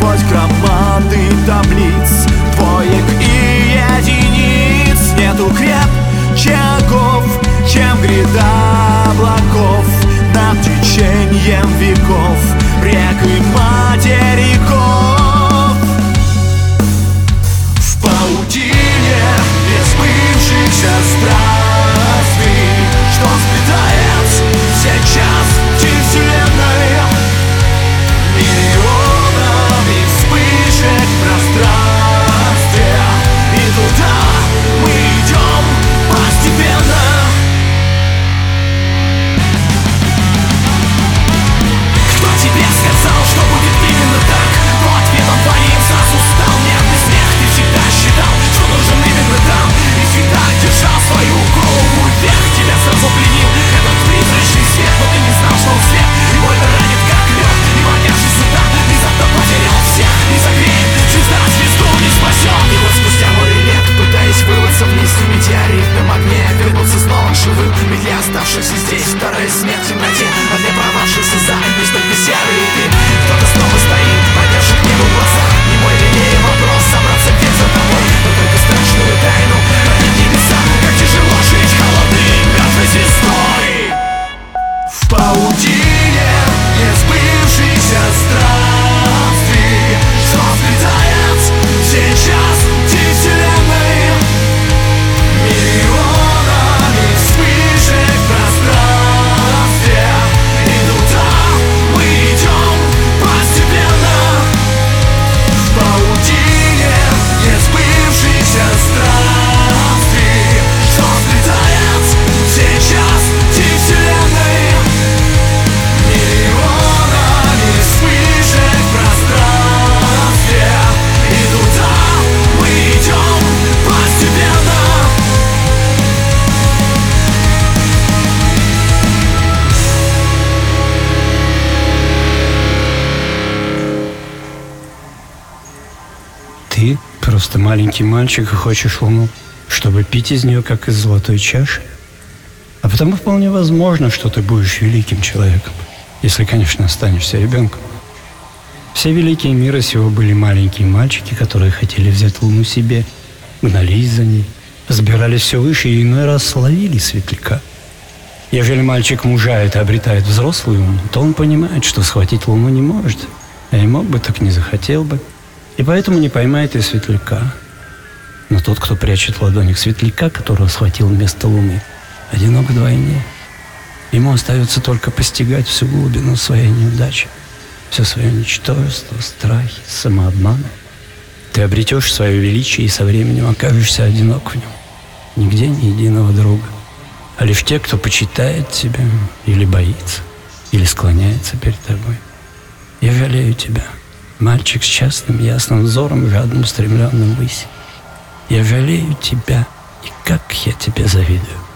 сквозь громады таблиц, двоек и единиц. Нету крепче оков, чем гряда облаков над течением веков, рек и материков. В паутине несбывшихся страстей, что сплетает сейчас вселенной миллионами вспышек в пространстве, и туда мы идем постепенно. Кто тебе сказал, что будет именно так? Но ответом твоим сразу стал нервный смех. Ты всегда считал, что нужен именно там, и всегда держал свою голову вверх. Тебя сразу пленил этот призрачный свет, но ты не знал, что он слеп и больно ранит, как лед. И манящий сюда, и зато потерял всех. Не согреет, звезда звезду не спасет. И вот спустя море лет, пытаясь вырваться вниз в метеоритном огне, вернуться снова живым, ведь для оставшихся здесь вторая смерть в темноте, а для порвавшихся за есть только серый дым. Кто-то снова стоит, поддержит небо в глаза. Не мой линейный вопрос, собраться вверх за тобой, но только страшную тайну поднять небеса. Как тяжело жить холодной мертвой звездой. В паутине несбывшихся странствий, что сплетает сейчас вселенной миллионами вспышек в пространстве, и туда мы идем постепенно. В паутине несбывшихся странствий, что сплетает сейчас вселенной миллионами вспышек в пространстве, и туда мы идем постепенно. Ты просто маленький мальчик и хочешь луну, чтобы пить из нее, как из золотой чаши. А потому вполне возможно, что ты будешь великим человеком, если, конечно, останешься ребенком. Все великие мира сего были маленькие мальчики, которые хотели взять луну себе, гнались за ней, взбирались все выше и иной раз ловили светляка. Ежели мальчик мужает и обретает взрослую луну, то он понимает, что схватить луну не может, а и мог бы, так не захотел бы, и поэтому не поймает и светляка. Но тот, кто прячет в ладонях светляка, которого схватил вместо луны, одинок вдвойне. Ему остается только постигать всю глубину своей неудачи, все свое ничтожество, страхи, самообман. Ты обретешь свое величие и со временем окажешься одинок в нем. Нигде ни единого друга, а лишь те, кто почитает тебя или боится, или склоняется перед тобой. Я жалею тебя, мальчик с частным ясным взором, жадным устремленным ввысь. Я жалею тебя, и как я тебе завидую.